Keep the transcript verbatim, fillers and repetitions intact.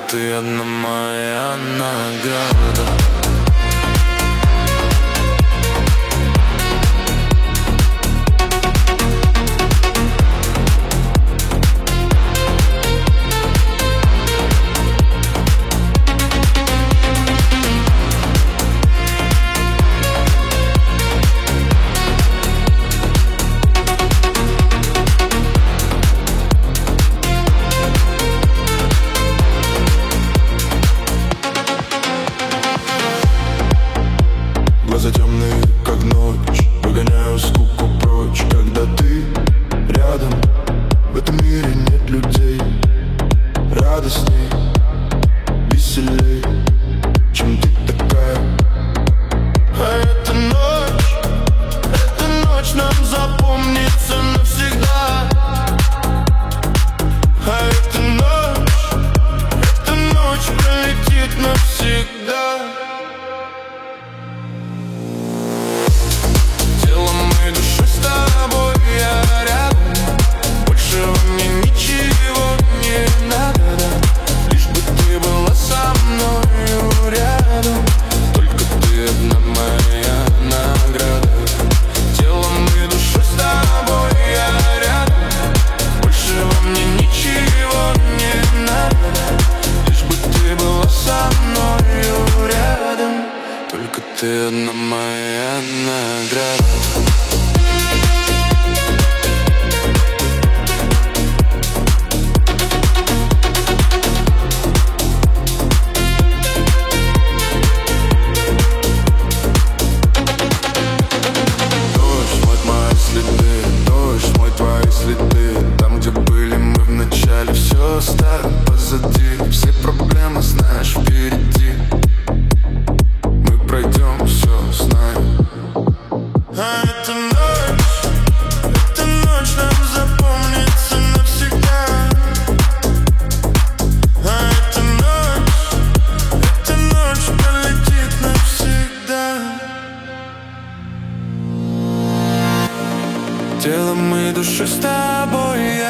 ты одна моя награда. Глаза темные, как ночь, выгоняю скуку прочь. Когда ты рядом, в этом мире нет людей. Радостней, веселей, чем ты такая. А эта ночь, эта ночь нам запомнится навсегда. А эта ночь, эта ночь пролетит навсегда. Ты одна моя награда. Оставим позади все проблемы, знаешь, впереди. Мы пройдем все, знаем. А эта ночь, эта ночь нам запомнится навсегда. А эта ночь, эта ночь пролетит навсегда. Телом и душой с тобой я